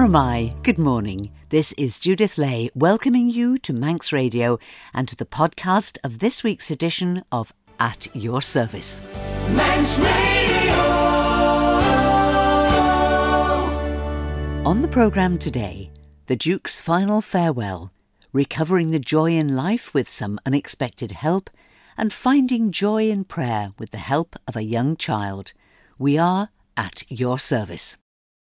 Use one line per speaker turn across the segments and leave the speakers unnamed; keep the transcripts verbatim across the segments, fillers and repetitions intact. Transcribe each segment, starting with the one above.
Aramai, good morning. This is Judith Lay welcoming you to Manx Radio and to the podcast of this week's edition of At Your Service. Manx Radio! On the programme today, the Duke's final farewell, recovering the joy in life with some unexpected help, and finding joy in prayer with the help of a young child. We are at your service.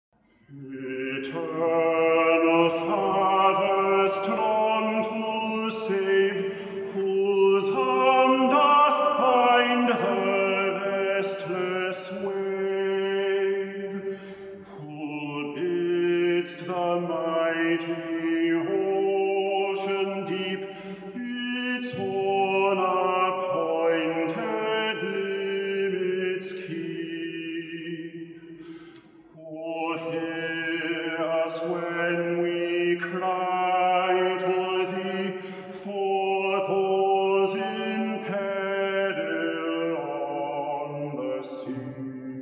Eternal Father, strong to save, whose arm doth bind the restless wave, who bidst the mighty ocean deep its own appointed limits keep. Oh, hear us when we cry to thee for those in peril on the sea.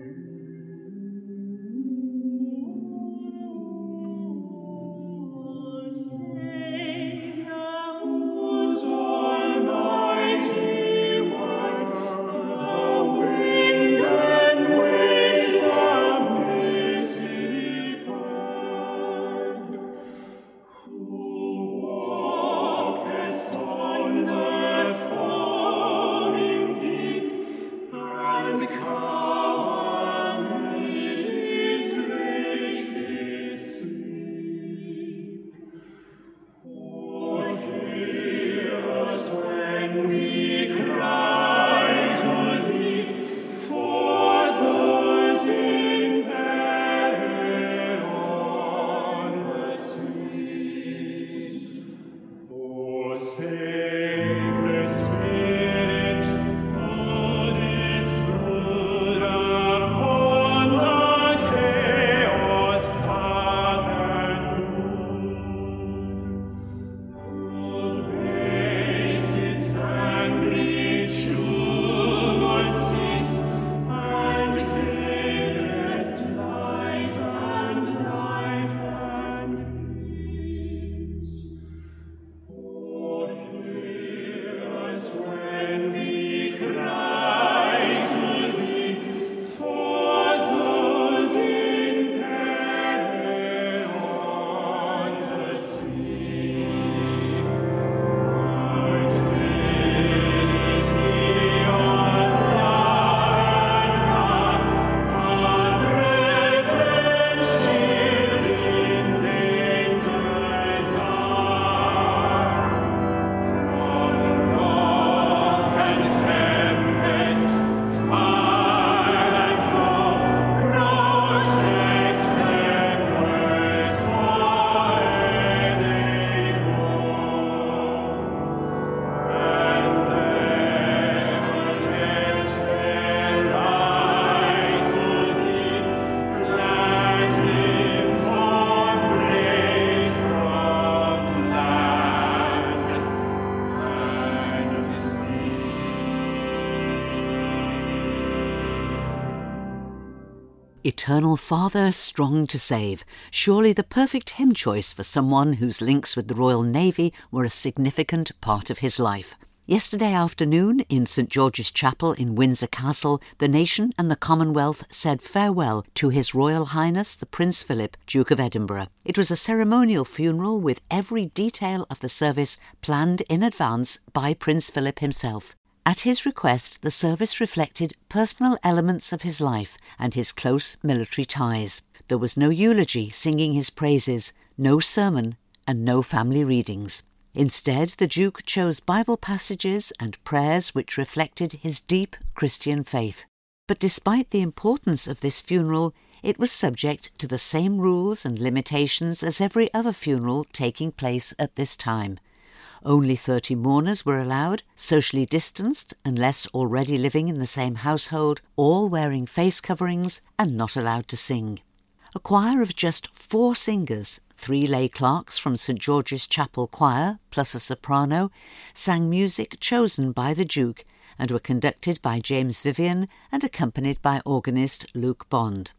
Savior, whose almighty word the winds and waves submissive heard, who walkest on the foaming deep, and calm amid its raging sleep. Oh, hear us when we cry to thee for those in peril on the sea. O sacred Spirit, who didst brood upon the chaos dark and rude, who raised its angry tumult cease, and gavest light and life and peace. Oh, hear us when we cry to thee for those in peril on the sea. Our Trinity of love and God, our brethren shield in dangers are. From rock and tempest, fire and foe, protect them wheresoe'er they go. And never let there rise to thee glad hymns of praise from land and sea.
Eternal Father, strong to save. Surely the perfect hymn choice for someone whose links with the Royal Navy were a significant part of his life. Yesterday afternoon, in St George's Chapel in Windsor Castle, the nation and the Commonwealth said farewell to His Royal Highness the Prince Philip, Duke of Edinburgh. It was a ceremonial funeral with every detail of the service planned in advance by Prince Philip himself. At his request, the service reflected personal elements of his life and his close military ties. There was no eulogy singing his praises, no sermon, and no family readings. Instead, the Duke chose Bible passages and prayers which reflected his deep Christian faith. But despite the importance of this funeral, it was subject to the same rules and limitations as every other funeral taking place at this time. Only thirty mourners were allowed, socially distanced unless already living in the same household, all wearing face coverings and not allowed to sing. A choir of just four singers, three lay clerks from St George's Chapel Choir, plus a soprano, sang music chosen by the Duke and were conducted by James Vivian and accompanied by organist Luke Bond.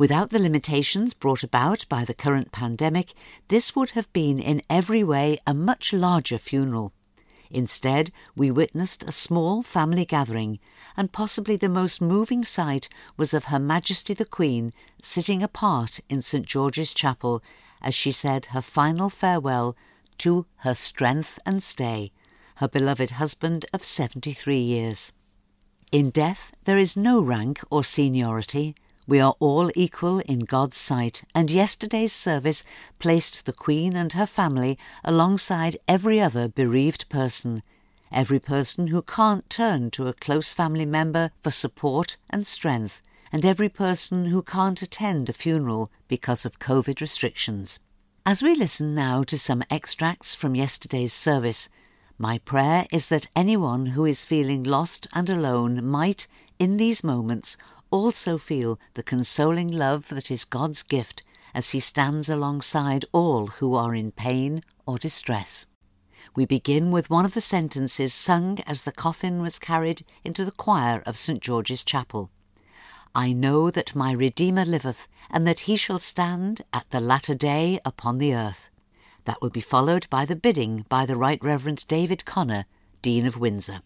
Without the limitations brought about by the current pandemic, this would have been in every way a much larger funeral. Instead, we witnessed a small family gathering, and possibly the most moving sight was of Her Majesty the Queen sitting apart in St George's Chapel as she said her final farewell to her strength and stay, her beloved husband of seventy-three years. In death there is no rank or seniority. We are all equal in God's sight, and yesterday's service placed the Queen and her family alongside every other bereaved person, every person who can't turn to a close family member for support and strength, and every person who can't attend a funeral because of COVID restrictions. As we listen now to some extracts from yesterday's service, my prayer is that anyone who is feeling lost and alone might, in these moments, also feel the consoling love that is God's gift as He stands alongside all who are in pain or distress. We begin with one of the sentences sung as the coffin was carried into the choir of St George's Chapel. I know that my Redeemer liveth, and that He shall stand at the latter day upon the earth. That will be followed by the bidding by the Right Reverend David Connor, Dean of Windsor.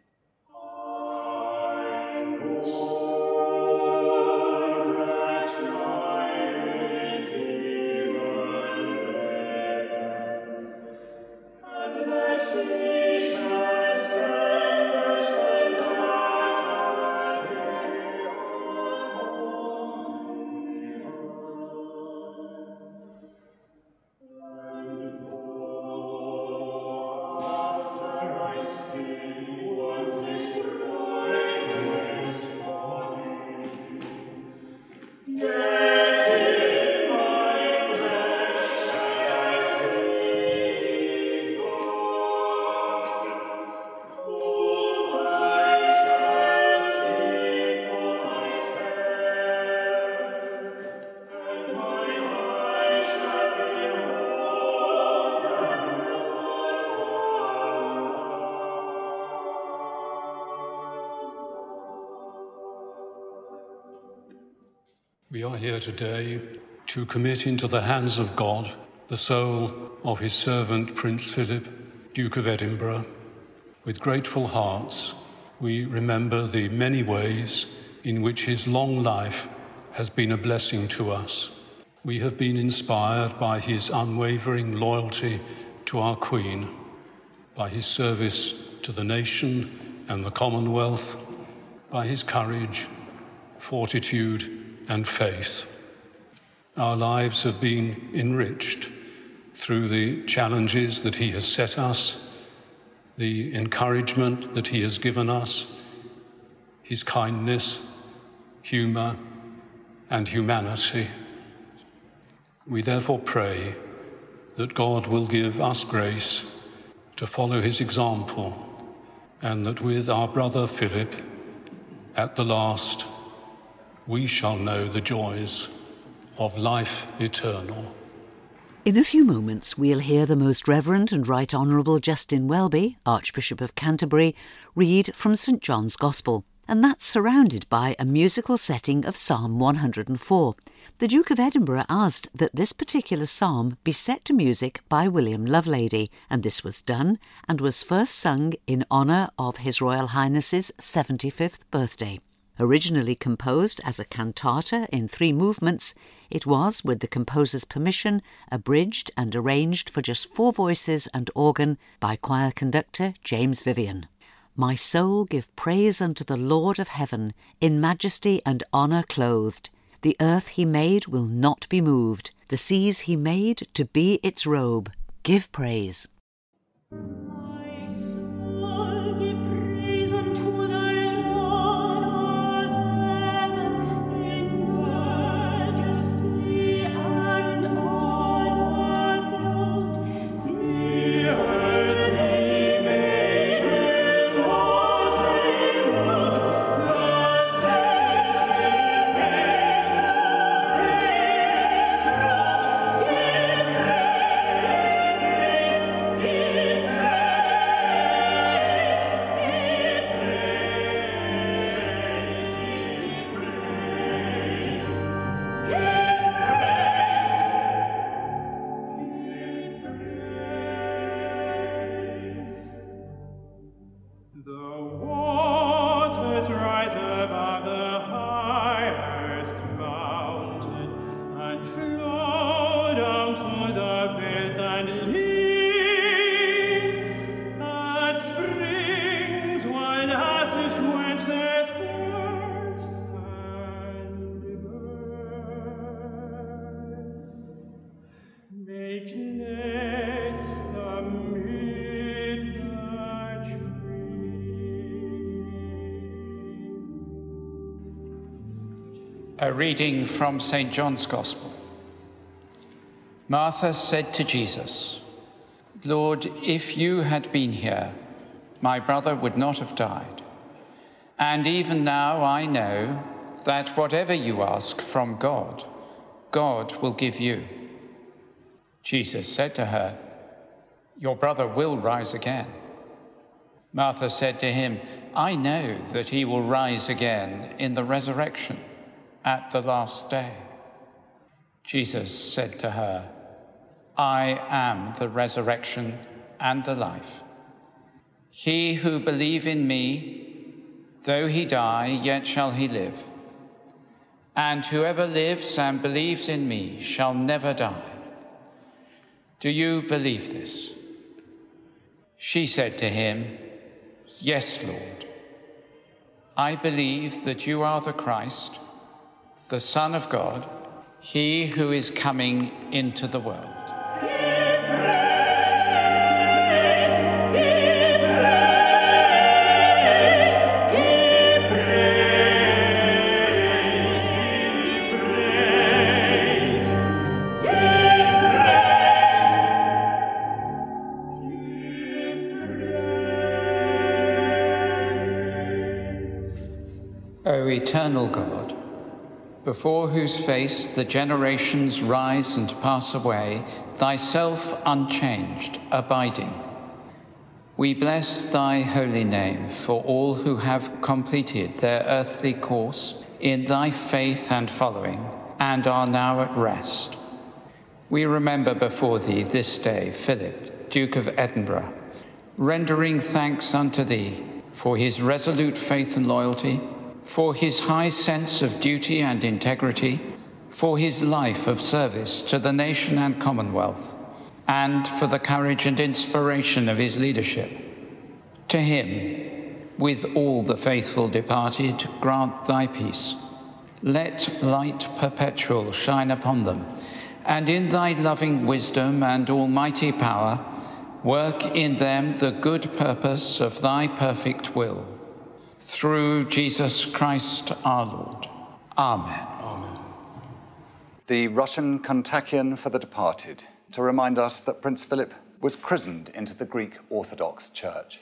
We are here today to commit into the hands of God the soul of His servant Prince Philip, Duke of Edinburgh. With grateful hearts, we remember the many ways in which his long life has been a blessing to us. We have been inspired by his unwavering loyalty to our Queen, by his service to the nation and the Commonwealth, by his courage, fortitude, and faith. Our lives have been enriched through the challenges that he has set us, the encouragement that he has given us, his kindness, humour, and humanity. We therefore pray that God will give us grace to follow his example, and that with our brother Philip, at the last, we shall know the joys of life eternal.
In a few moments we'll hear the Most Reverend and Right Honourable Justin Welby, Archbishop of Canterbury, read from St John's Gospel, and that's surrounded by a musical setting of Psalm one hundred and four. The Duke of Edinburgh asked that this particular psalm be set to music by William Lovelady, and this was done and was first sung in honour of His Royal Highness's seventy-fifth birthday. Originally composed as a cantata in three movements, it was, with the composer's permission, abridged and arranged for just four voices and organ by choir conductor James Vivian. My soul give praise unto the Lord of heaven, in majesty and honour clothed. The earth he made will not be moved, the seas he made to be its robe. Give praise.
Give praise,
A reading from Saint John's Gospel. Martha said to Jesus, "Lord, if you had been here, my brother would not have died. And even now I know that whatever you ask from God, God will give you." Jesus said to her, "Your brother will rise again." Martha said to him, "I know that he will rise again in the resurrection at the last day." Jesus said to her, "I am the resurrection and the life. He who believes in me, though he die, yet shall he live. And whoever lives and believes in me shall never die. Do you believe this?" She said to him, "Yes, Lord. I believe that you are the Christ, the Son of God, he who is coming into the world." O eternal God, before whose face the generations rise and pass away, thyself unchanged, abiding, we bless thy holy name for all who have completed their earthly course in thy faith and following, and are now at rest. We remember before thee this day Philip, Duke of Edinburgh, rendering thanks unto thee for his resolute faith and loyalty, for his high sense of duty and integrity, for his life of service to the nation and Commonwealth, and for the courage and inspiration of his leadership. To him, with all the faithful departed, grant thy peace. Let light perpetual shine upon them, and in thy loving wisdom and almighty power, work in them the good purpose of thy perfect will. Through Jesus Christ our Lord. Amen.
Amen.
The Russian Kontakion for the Departed, to remind us that Prince Philip was christened into the Greek Orthodox Church.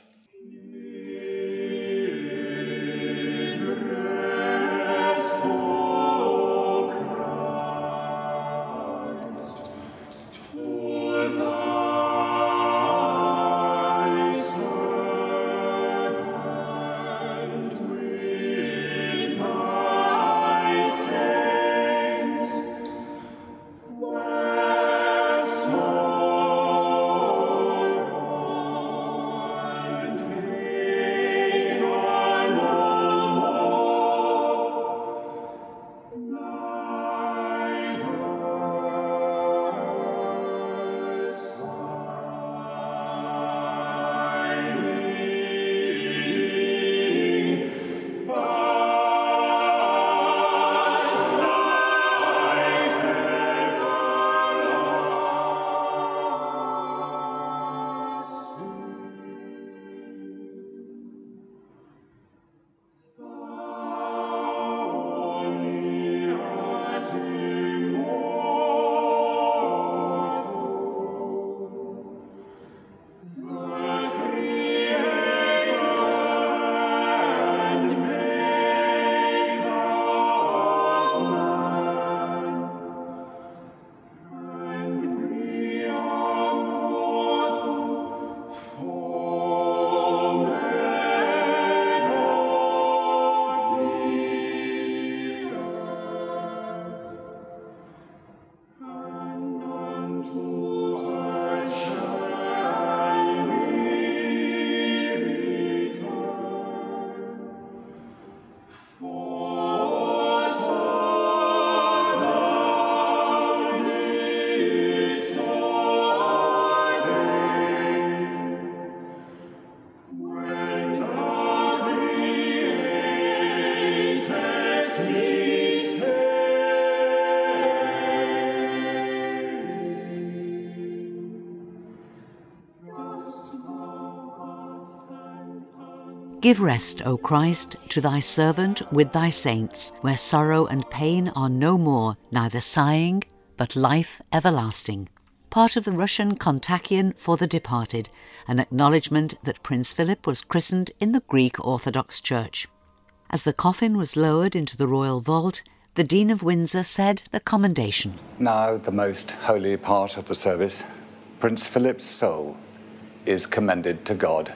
Give rest, O Christ, to thy servant with thy saints, where sorrow and pain are no more, neither sighing, but life everlasting. Part of the Russian Kontakion for the departed, an acknowledgement that Prince Philip was christened in the Greek Orthodox Church. As the coffin was lowered into the royal vault, the Dean of Windsor said the commendation.
Now the most holy part of the service, Prince Philip's soul is commended to God.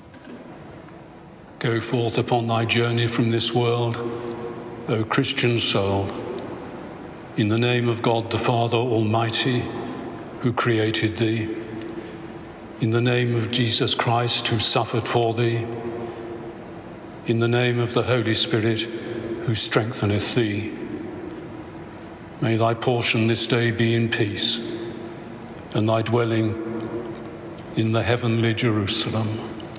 Go forth upon thy journey from this world, O Christian soul, in the name of God the Father Almighty, who created thee, in the name of Jesus Christ, who suffered for thee, in the name of the Holy Spirit, who strengtheneth thee. May thy portion this day be in peace, and thy dwelling in the heavenly Jerusalem.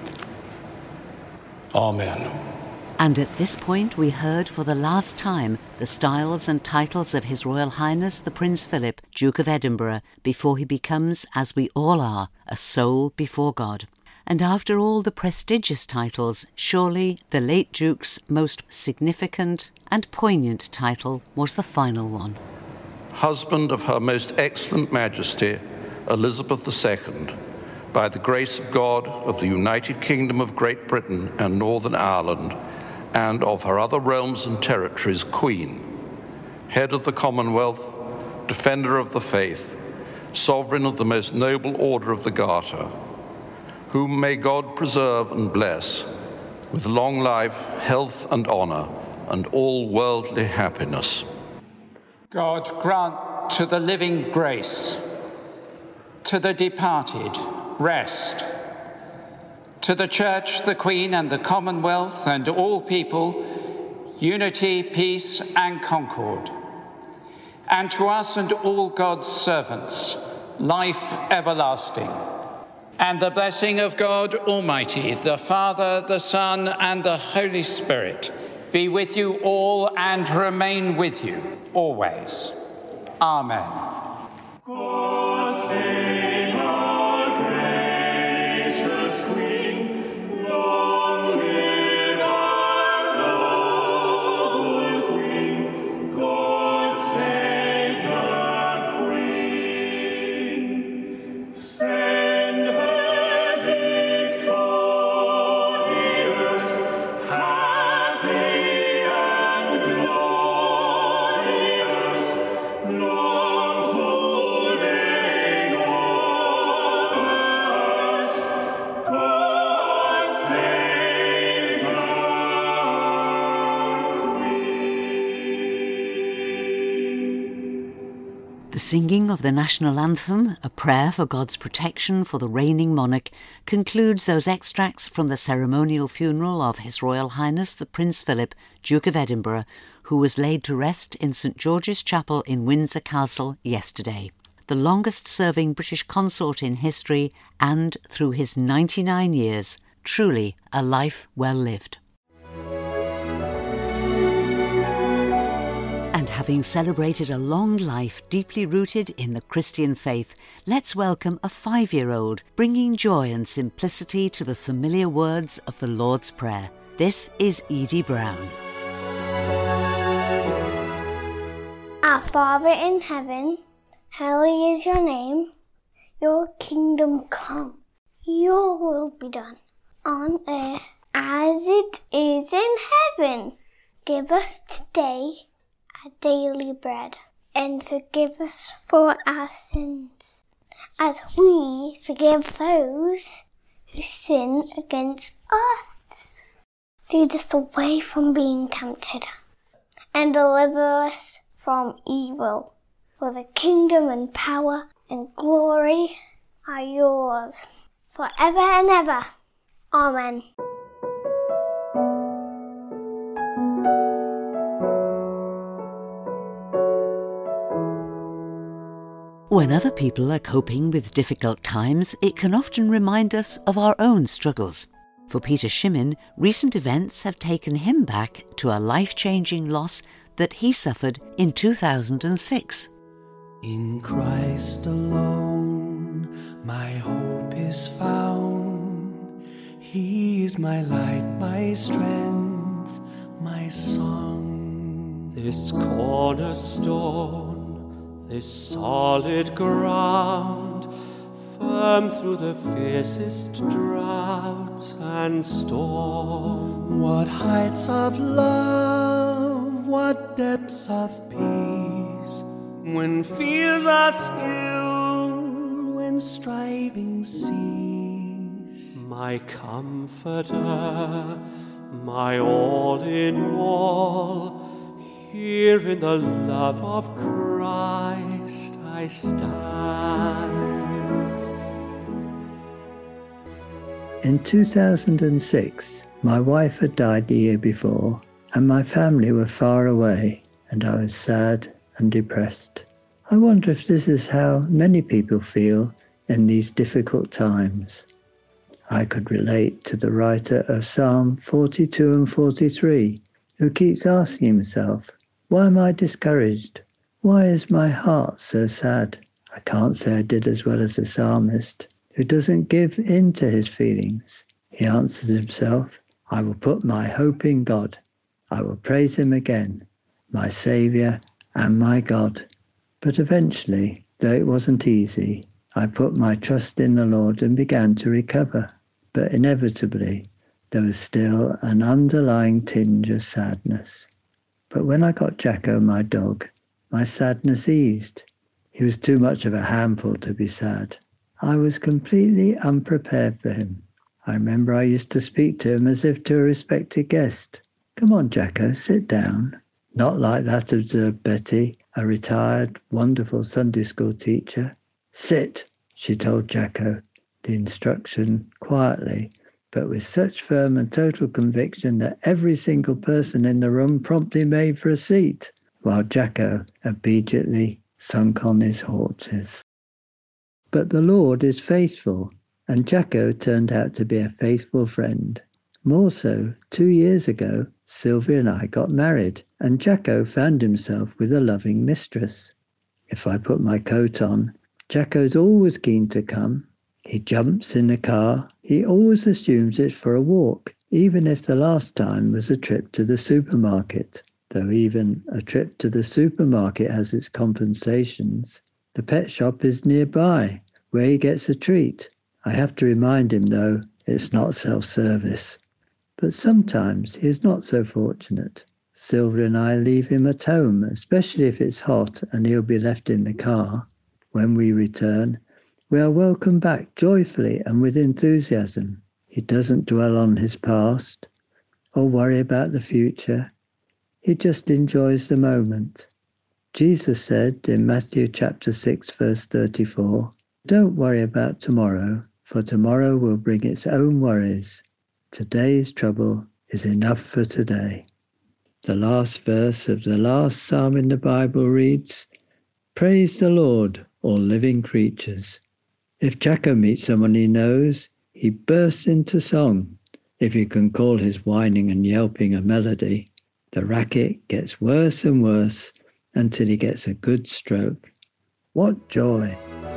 Amen.
And at this point we heard for the last time the styles and titles of His Royal Highness the Prince Philip, Duke of Edinburgh, before he becomes, as we all are, a soul before God. And after all the prestigious titles, surely the late Duke's most significant and poignant title was the final one.
Husband of Her Most Excellent Majesty, Elizabeth the Second, by the grace of God of the United Kingdom of Great Britain and Northern Ireland, and of her other realms and territories, Queen, Head of the Commonwealth, Defender of the Faith, Sovereign of the Most Noble Order of the Garter, whom may God preserve and bless, with long life, health and honour, and all worldly happiness.
God grant to the living grace, to the departed rest, to the Church, the Queen, and the Commonwealth, and all people, unity, peace, and concord. And to us and all God's servants, life everlasting. And the blessing of God Almighty, the Father, the Son, and the Holy Spirit, be with you all and remain with you always. Amen.
God save our gracious Queen, long live our noble Queen. God save the Queen. Send her victorious, happy and glorious, long to reign over us. God save the Queen.
The singing of the national anthem, a prayer for God's protection for the reigning monarch, concludes those extracts from the ceremonial funeral of His Royal Highness the Prince Philip, Duke of Edinburgh, who was laid to rest in St George's Chapel in Windsor Castle yesterday. The longest-serving British consort in history, and through his ninety-nine years, truly a life well lived. And having celebrated a long life deeply rooted in the Christian faith, let's welcome a five-year-old, bringing joy and simplicity to the familiar words of the Lord's Prayer. This is Edie Brown.
Our Father in heaven, holy is your name. Your kingdom come. Your will be done on earth as it is in heaven. Give us today our daily bread, and forgive us for our sins, as we forgive those who sin against us. Lead us away from being tempted, and deliver us from evil. For the kingdom and power and glory are yours, forever and ever. Amen.
When other people are coping with difficult times, it can often remind us of our own struggles. For Peter Shimmin, recent events have taken him back to a life-changing loss that he suffered in two thousand six.
In Christ alone, my hope is found. He is my light, my strength, my song.
This cornerstone, this solid ground, firm through the fiercest drought and storm.
What heights of love, what depths of peace, when fears are still, when striving cease.
My comforter, my all in all, here in the love of Christ I stand.
In two thousand six, my wife had died the year before, and my family were far away, and I was sad and depressed. I wonder if this is how many people feel in these difficult times. I could relate to the writer of Psalm forty-two and forty-three, who keeps asking himself, why am I discouraged? Why is my heart so sad? I can't say I did as well as the psalmist, who doesn't give in to his feelings. He answers himself, I will put my hope in God. I will praise him again, my Saviour and my God. But eventually, though it wasn't easy, I put my trust in the Lord and began to recover. But inevitably, there was still an underlying tinge of sadness. But when I got Jacko, my dog, my sadness eased. He was too much of a handful to be sad. I was completely unprepared for him. I remember I used to speak to him as if to a respected guest. Come on, Jacko, sit down. Not like that, observed Betty, a retired, wonderful Sunday school teacher. Sit, she told Jacko, the instruction quietly, but with such firm and total conviction that every single person in the room promptly made for a seat, while Jacko obediently sunk on his haunches. But the Lord is faithful, and Jacko turned out to be a faithful friend. More so, two years ago, Sylvia and I got married, and Jacko found himself with a loving mistress. If I put my coat on, Jacko's always keen to come. He jumps in the car. He always assumes it's for a walk, even if the last time was a trip to the supermarket. Though even a trip to the supermarket has its compensations. The pet shop is nearby, where he gets a treat. I have to remind him, though, it's not self-service. But sometimes he is not so fortunate. Sylvia and I leave him at home, especially if it's hot and he'll be left in the car. When we return, we are welcomed back joyfully and with enthusiasm. He doesn't dwell on his past or worry about the future. He just enjoys the moment. Jesus said in Matthew chapter six, verse thirty-four, don't worry about tomorrow, for tomorrow will bring its own worries. Today's trouble is enough for today. The last verse of the last psalm in the Bible reads, praise the Lord, all living creatures. If Jacko meets someone he knows, he bursts into song, if you can call his whining and yelping a melody. The racket gets worse and worse until he gets a good stroke. What joy!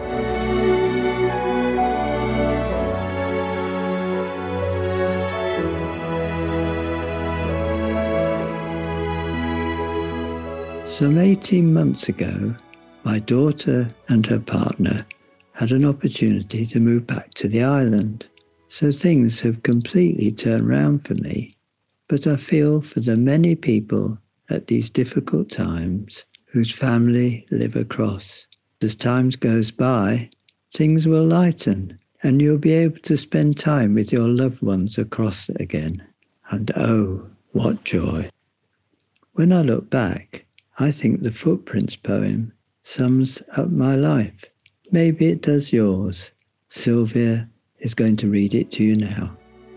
Some eighteen months ago, my daughter and her partner had an opportunity to move back to the island. So things have completely turned round for me. But I feel for the many people at these difficult times whose family live across. As time goes by, things will lighten and you'll be able to spend time with your loved ones across again. And oh, what joy. When I look back, I think the Footprints poem sums up my life. Maybe it does yours. Sylvia is going to read it to you now.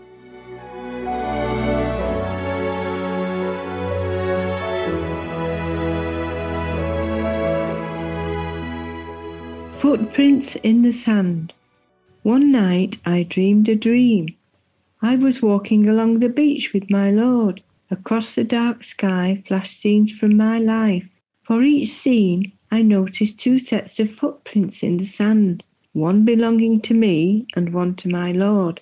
Footprints in the sand. One night I dreamed a dream. I was walking along the beach with my Lord. Across the dark sky flashed scenes from my life. For each scene I noticed two sets of footprints in the sand, one belonging to me and one to my Lord.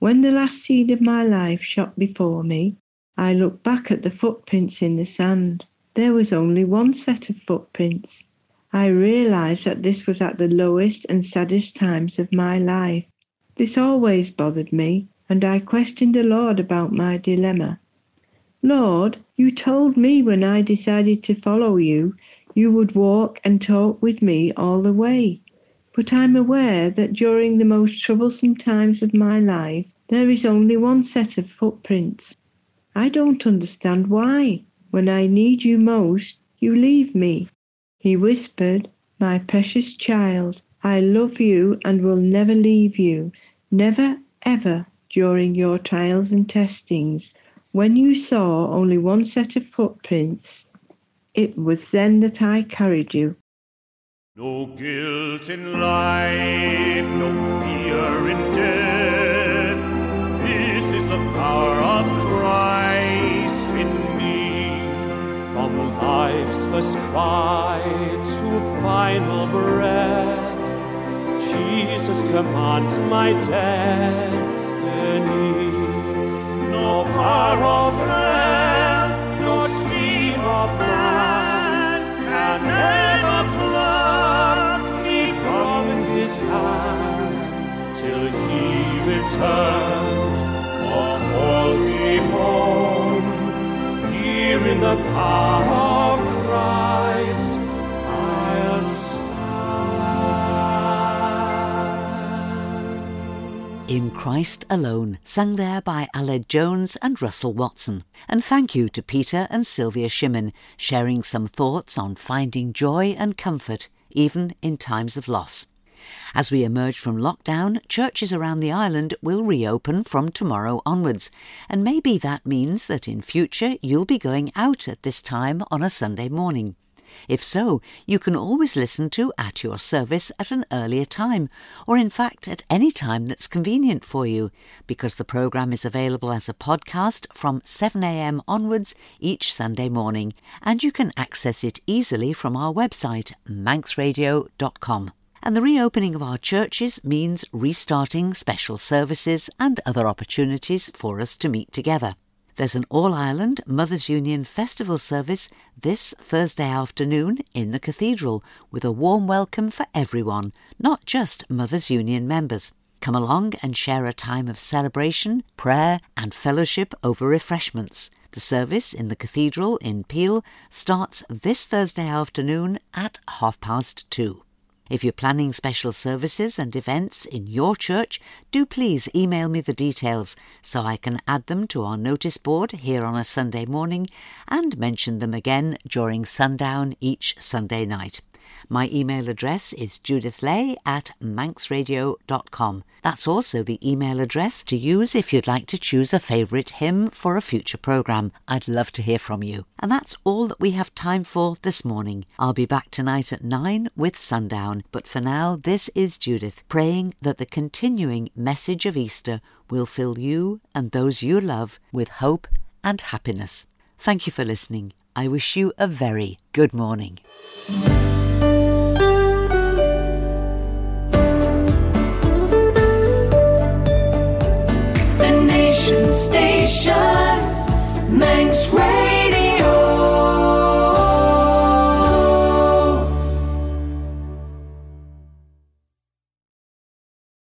When the last seed of my life shot before me, I looked back at the footprints in the sand. There was only one set of footprints. I realised that this was at the lowest and saddest times of my life. This always bothered me, and I questioned the Lord about my dilemma. Lord, you told me when I decided to follow you, you would walk and talk with me all the way. But I'm aware that during the most troublesome times of my life, there is only one set of footprints. I don't understand why, when I need you most, you leave me. He whispered, my precious child, I love you and will never leave you, never, ever during your trials and testings. When you saw only one set of footprints, it was then that I carried you.
No guilt in life, no fear in death. This is the power of Christ in me. From life's first cry to final breath, Jesus commands my destiny. No power of man, no scheme of man can ever pluck me from his hand till he returns or calls me home. Here in the power of Christ I'll stand.
In Christ Alone, sung there by Aled Jones and Russell Watson. And thank you to Peter and Sylvia Shimmin, sharing some thoughts on finding joy and comfort, even in times of loss. As we emerge from lockdown, churches around the island will reopen from tomorrow onwards, and maybe that means that in future you'll be going out at this time on a Sunday morning. If so, you can always listen to At Your Service at an earlier time, or in fact at any time that's convenient for you, because the programme is available as a podcast from seven a m onwards each Sunday morning, and you can access it easily from our website, manx radio dot com. And the reopening of our churches means restarting special services and other opportunities for us to meet together. There's an All-Ireland Mothers Union Festival service this Thursday afternoon in the Cathedral, with a warm welcome for everyone, not just Mothers Union members. Come along and share a time of celebration, prayer and fellowship over refreshments. The service in the Cathedral in Peel starts this Thursday afternoon at half past two. If you're planning special services and events in your church, do please email me the details so I can add them to our notice board here on a Sunday morning and mention them again during sundown each Sunday night. My email address is judithlay at manx radio dot com. That's also the email address to use if you'd like to choose a favourite hymn for a future programme. I'd love to hear from you. And that's all that we have time for this morning. I'll be back tonight at nine with Sundown. But for now, this is Judith, praying that the continuing message of Easter will fill you and those you love with hope and happiness. Thank you for listening. I wish you a very good morning.
Station, Manx Radio.